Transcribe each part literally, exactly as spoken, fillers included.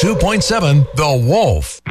two point seven The Wolf.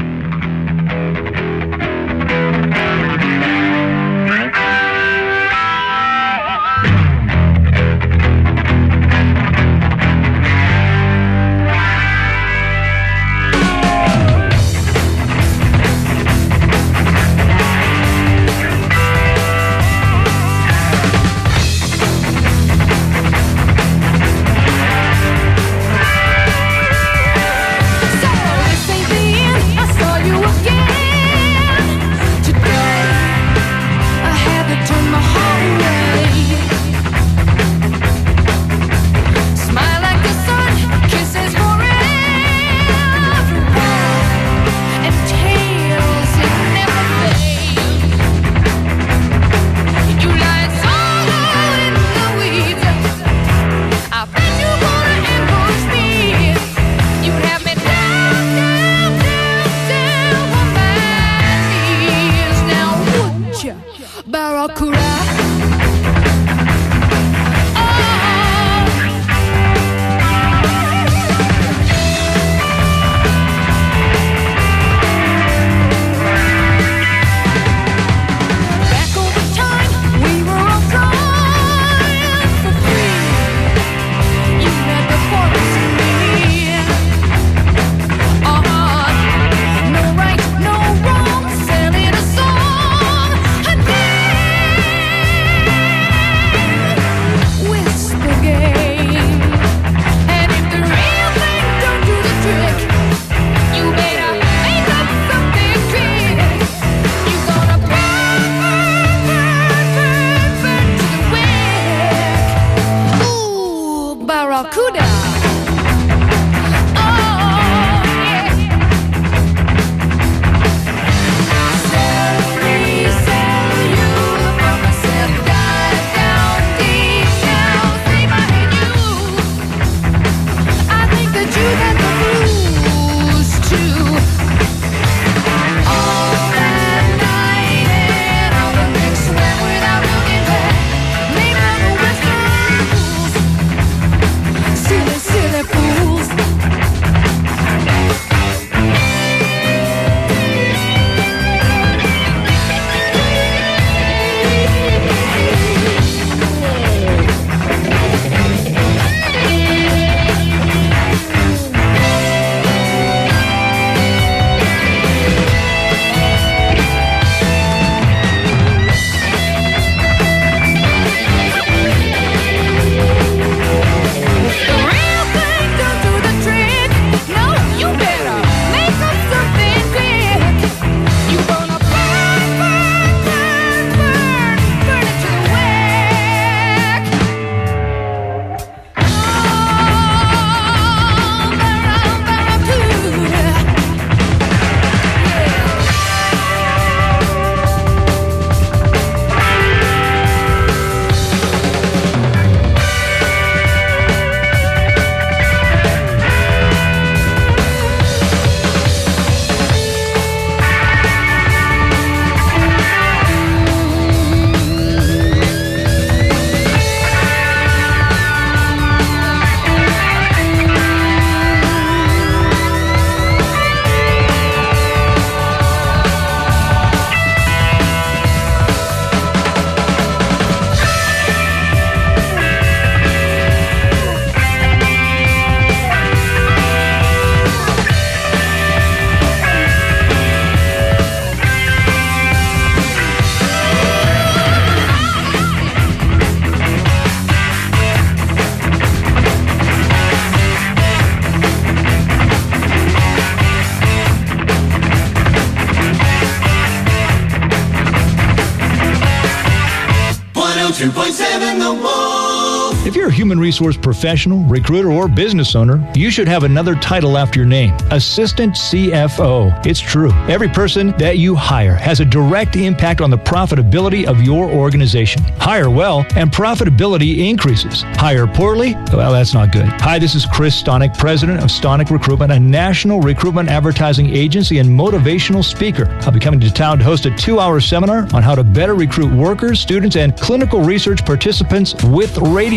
two point seven The Wolf. If you're a human resource professional, recruiter, or business owner, you should have another title after your name. Assistant C F O. It's true. Every person that you hire has a direct impact on the profitability of your organization. Hire well, and profitability increases. Hire poorly? Well, that's not good. Hi, this is Chris Stonick, president of Stonick Recruitment, a national recruitment advertising agency and motivational speaker. I'll be coming to town to host a two-hour seminar on how to better recruit workers, students, and clinical research participants with radio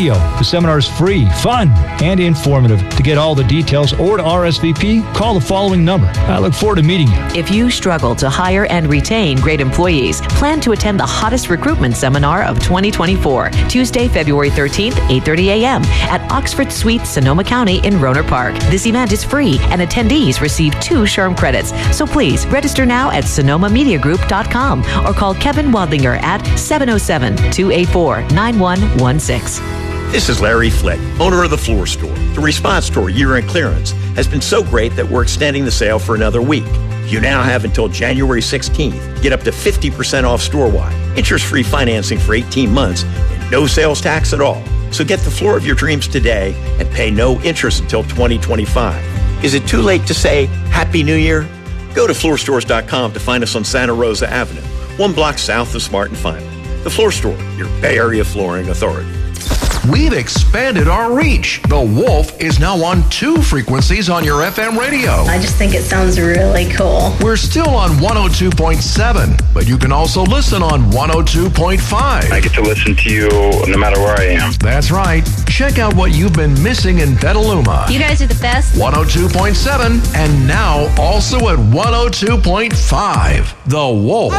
Radio. The seminar is free, fun, and informative. To get all the details or to R S V P, call the following number. I look forward to meeting you. If you struggle to hire and retain great employees, plan to attend the hottest recruitment seminar of twenty twenty-four, Tuesday, February thirteenth, eight thirty a.m. at Oxford Suite, Sonoma County in Rohnert Park. This event is free, and attendees receive two SHRM credits. So please register now at sonoma media group dot com or call Kevin Wadlinger at seven oh seven, two eight four, nine one one six. This is Larry Flick, owner of The Floor Store. The Response Store year-end clearance has been so great that we're extending the sale for another week. You now have until January sixteenth. Get up to fifty percent off store-wide. Interest-free financing for eighteen months and no sales tax at all. So get the floor of your dreams today and pay no interest until twenty twenty-five. Is it too late to say Happy New Year? Go to floor stores dot com to find us on Santa Rosa Avenue, one block south of Smart and Final. The Floor Store, your Bay Area flooring authority. We've expanded our reach. The Wolf is now on two frequencies on your F M radio. I just think it sounds really cool. We're still on one oh two point seven, but you can also listen on one oh two point five. I get to listen to you no matter where I am. That's right. Check out what you've been missing in Petaluma. You guys are the best. one oh two point seven, and now also at one oh two point five. The Wolf.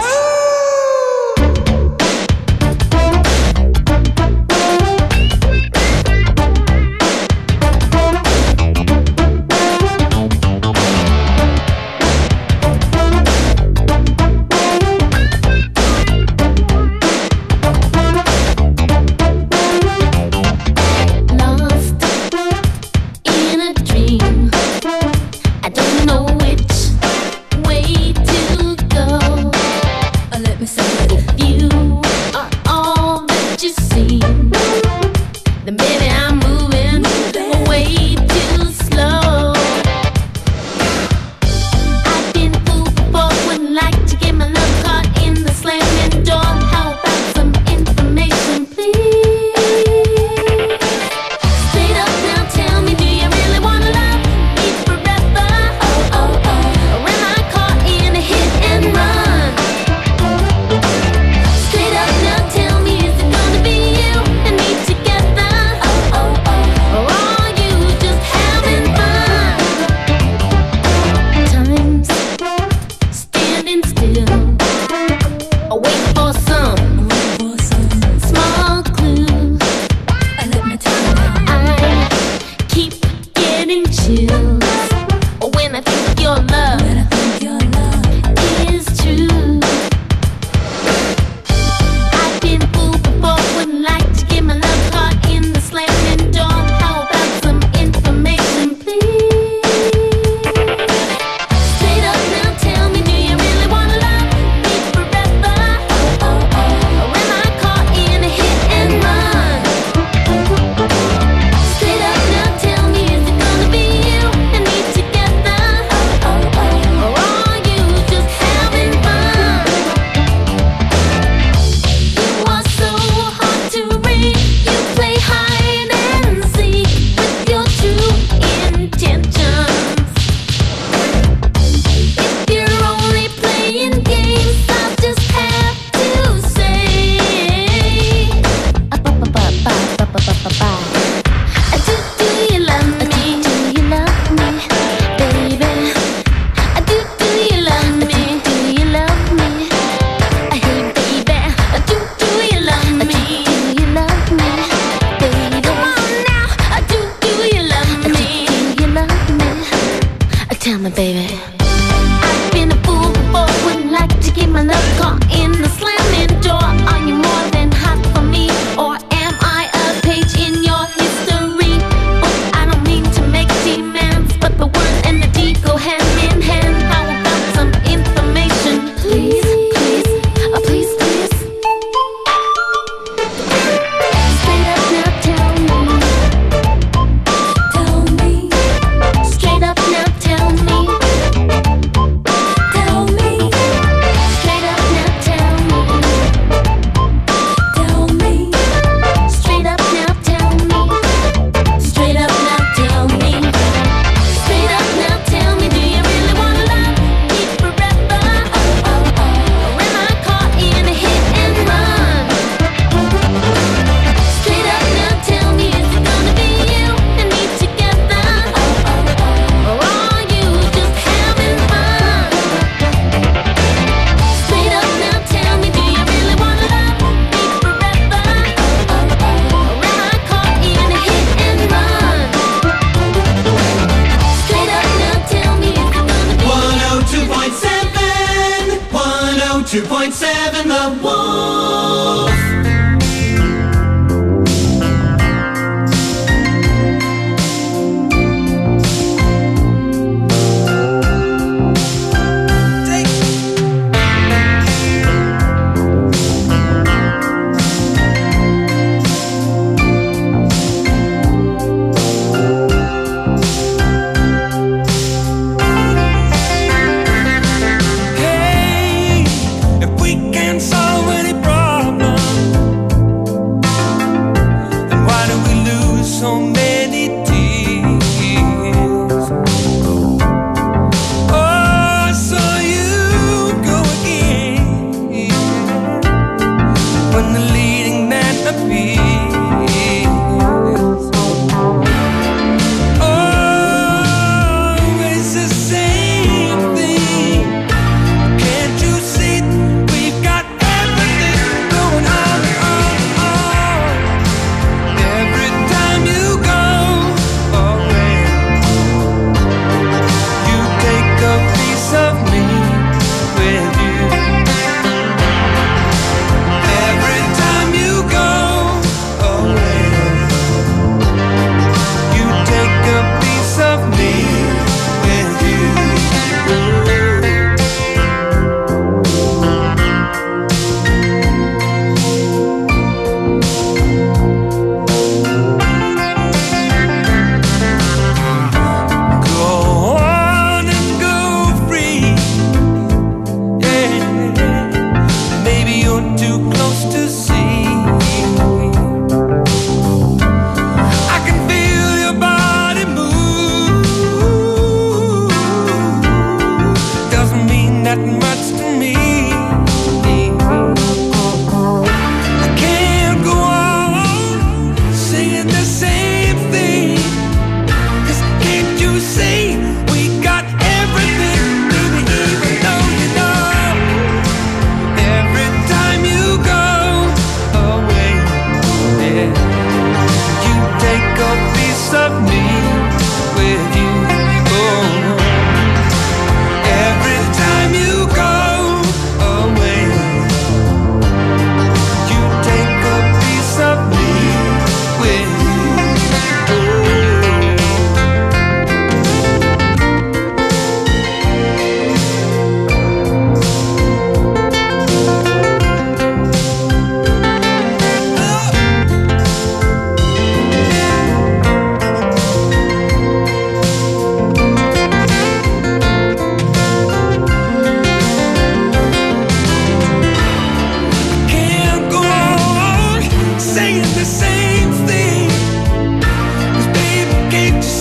Just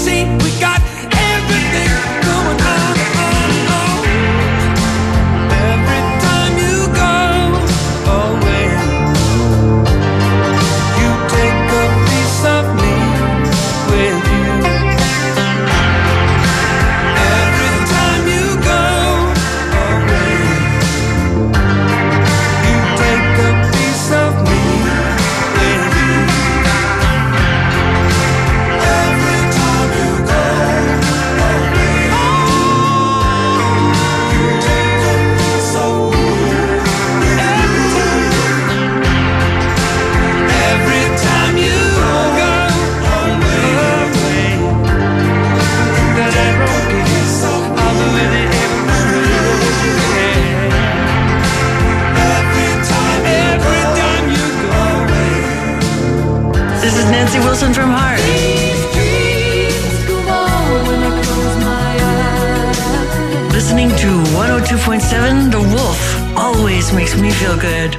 see, we got everything going on, on, on. Every time you go away, you take a piece of me with you. Every time you go away, you take a piece of me with you. Every time you go away, you take a piece of me. Every time you go away, that every piece of me. Every time, every time you go away. This is Nancy Wilson from Heart. These dreams go on when I close my eyes. Listening to one oh two point seven The Wolf always makes me feel good.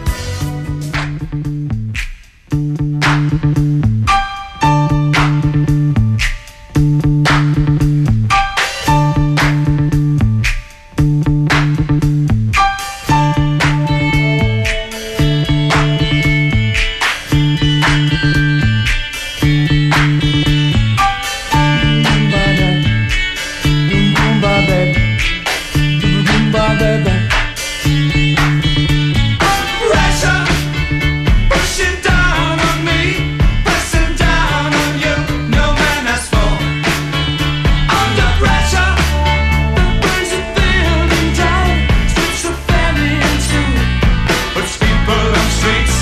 Pressure pushing down on me, pressing down on you. No man has fall. Under pressure, brings a building down, splits a family in two, puts people on streets.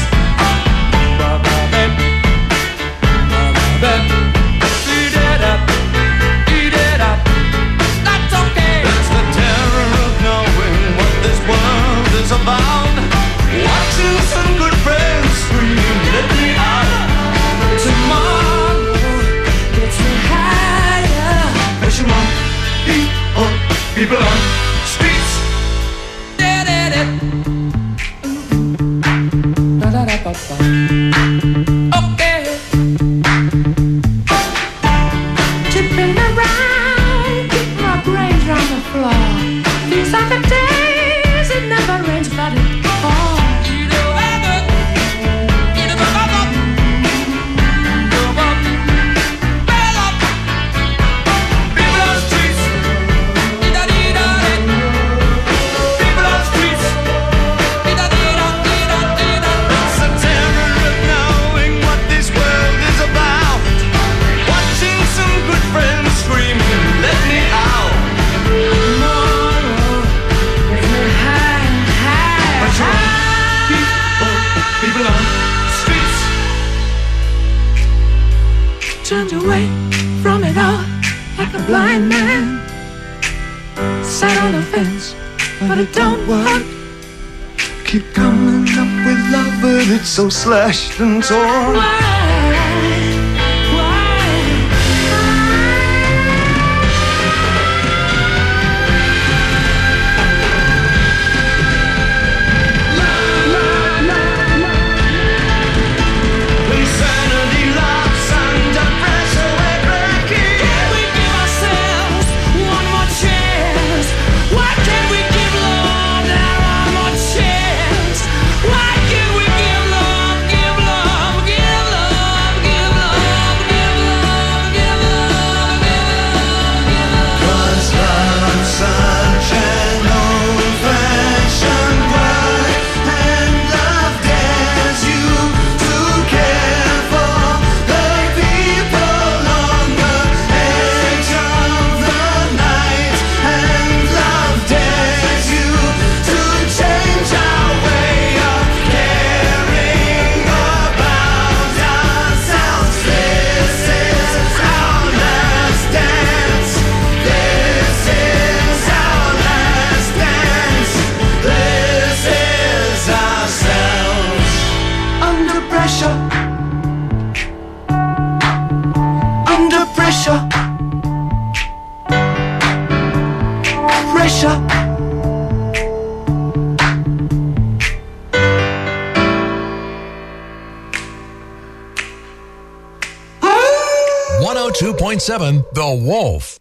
Eat it up, eat it up. That's okay. It's the terror of knowing what this world is about. Watching some good friends scream, let me out. Tomorrow gets me higher. Pressure on people, people on streets. Da-da-da. Da-da-da-ba-ba. Okay. Tipping around, keep my brains on the floor. These are the days it never rains, but it falls. You know, ever, you know, up, up, go up, bell up. People on streets, da-da-dee-da-dee. People on streets, da-da-dee-da-dee-da-dee-da. It's the terror of knowing what this world is about. Watching some good friends screaming, let me out. Tomorrow gets me high, high, high. People, people on streets. Turned away from it all like a blind man. Sat on the fence, but it don't work. Keep coming up with love, but it's so slashed and torn. Why? Insanity loves under pressure, we're breaking. Can we give ourselves one more chance? Why can't we give love now one more chance? Why can't we give love, give love, give love? one oh two point seven The Wolf.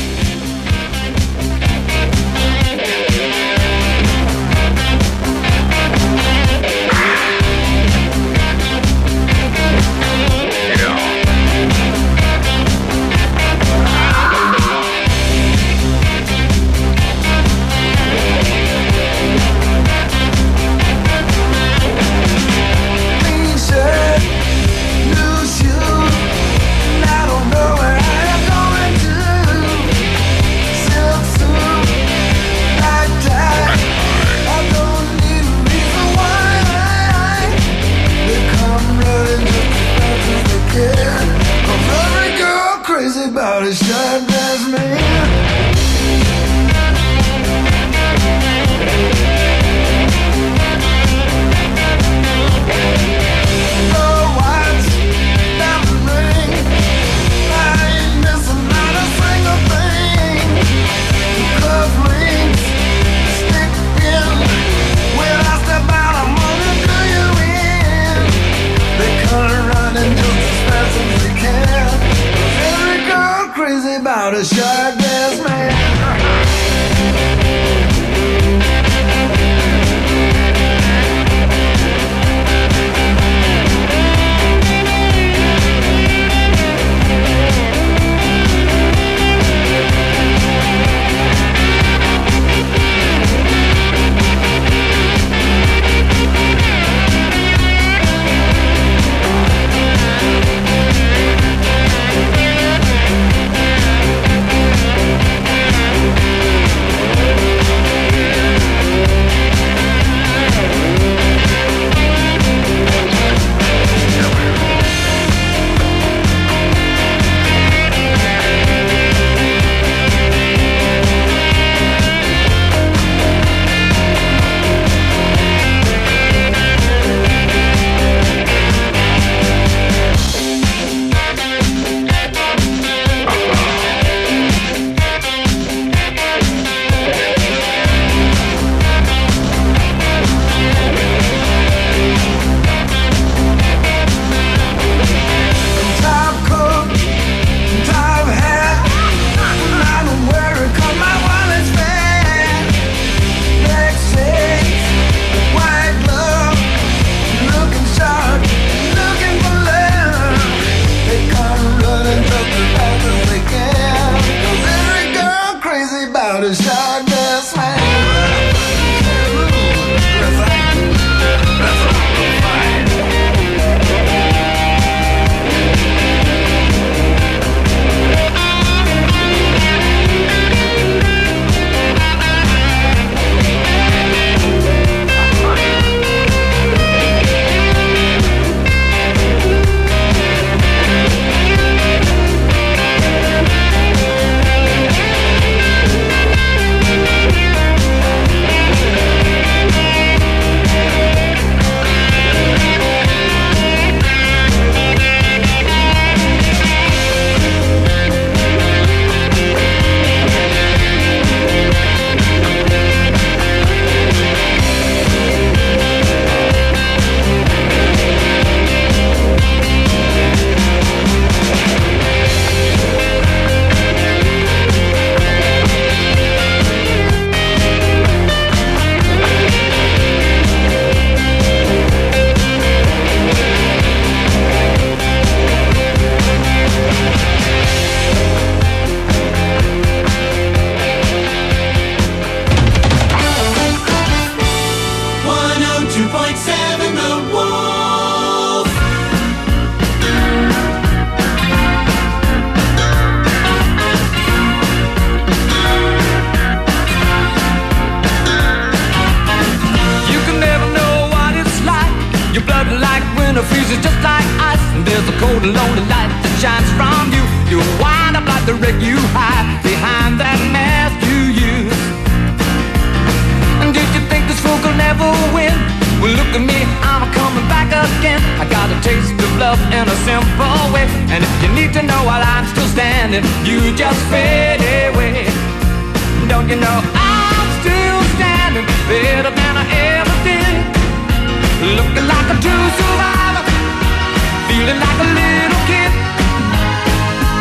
About a shot glass man. Oh, watch diamond ring. I ain't missing not a single thing. Cuff links stick in. When I step out, I'm gonna do you in. They come running just as fast as they can. Crazy about a shot glass man. cold and lonely light that shines from you. You wind up like the wreck you hide behind that mask you use. And did you think this fool could never win? Well, look at me, I'm coming back again. I got a taste of love in a simple way. And if you need to know while I'm still standing, you just fade away. Don't you know I'm still standing better than I ever did? Looking like a true survivor, feeling like a little kid.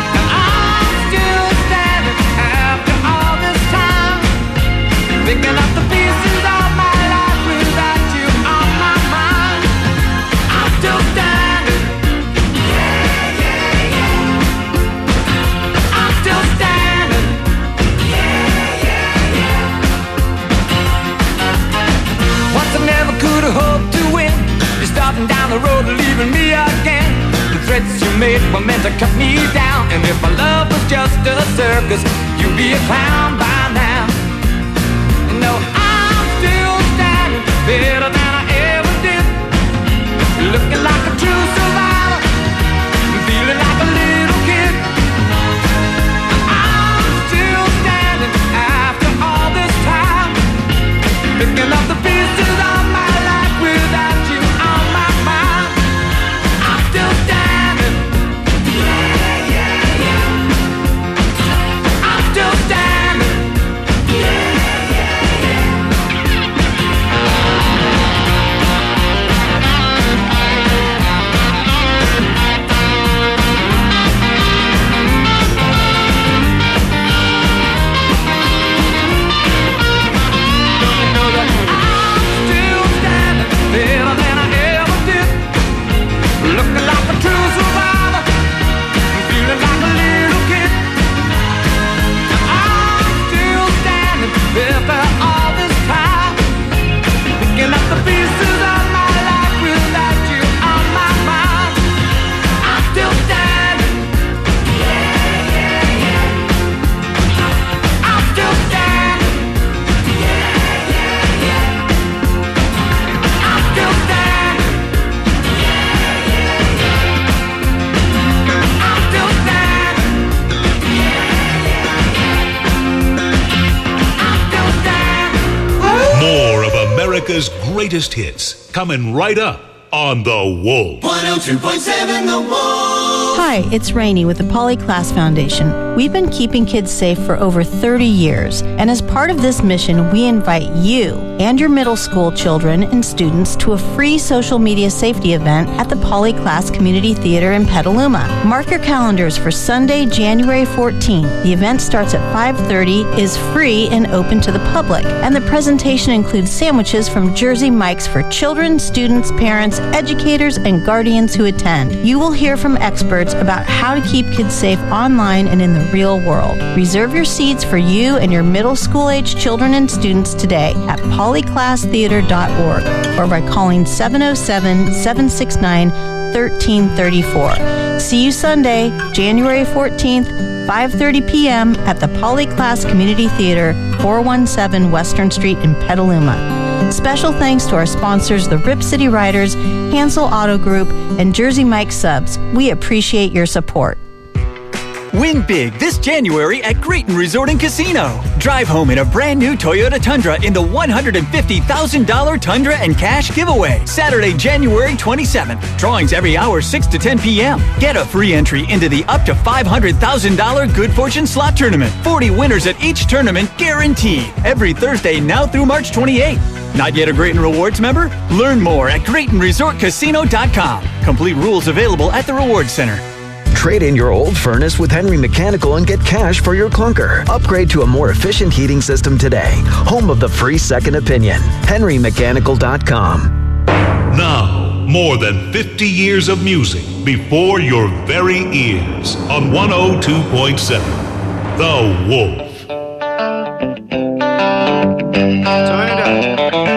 mate were meant to cut me down. And if my love was just a circus, you'd be a clown by now. No, I'm still standing better than I ever did, looking like a true survivor, feeling like a little kid. I'm still standing after all this time, picking up the pieces of my life without you on my mind. I'm still standing. Yeah, yeah, yeah. I'm still standing. Yeah, yeah, yeah. Better than I ever did, looking like a true survivor, feeling like a little kid. I'm still standing after all this time, picking up the pieces of my life without you on my mind. I'm still standing. Yeah, yeah, yeah. I'm still standing. Yeah, yeah, yeah. Still standing. Yeah, yeah, yeah. I'm still standing. Yeah, yeah, yeah. I'm still standing. More of America's greatest hits coming right up on The Wolf. one oh two point seven The Wolf. Hi, it's Rainey with the Poly Class Foundation. We've been keeping kids safe for over thirty years, and as part of this mission, we invite you and your middle school children and students to a free social media safety event at the Poly Class Community Theater in Petaluma. Mark your calendars for Sunday, January fourteenth. The event starts at five thirty, is free and open to the public, and the presentation includes sandwiches from Jersey Mike's for children, students, parents, educators, and guardians who attend. You will hear from experts about how to keep kids safe online and in the real world. Reserve your seats for you and your middle school age children and students today at poly class theater dot org or by calling seven oh seven, seven six nine, one three three four. See you Sunday, January fourteenth, five thirty p.m. at the Poly Class Community Theater, four one seven Western Street in Petaluma. Special thanks to our sponsors, the Rip City Riders, Hansel Auto Group, and Jersey Mike Subs. We appreciate your support. Win big this January at Grayton Resort and Casino. Drive home in a brand new Toyota Tundra in the one hundred fifty thousand dollars Tundra and Cash giveaway. Saturday, January twenty-seventh. Drawings every hour, six to ten p.m. Get a free entry into the up to five hundred thousand dollars Good Fortune Slot Tournament. forty winners at each tournament guaranteed. Every Thursday now through March twenty-eighth. Not yet a Grayton Rewards member? Learn more at Grayton Resort Casino dot com. Complete rules available at the Rewards Center. Trade in your old furnace with Henry Mechanical and get cash for your clunker. Upgrade to a more efficient heating system today. Home of the free second opinion. Henry Mechanical dot com. Now, more than fifty years of music before your very ears on one oh two point seven. The Wolf. Turn it up.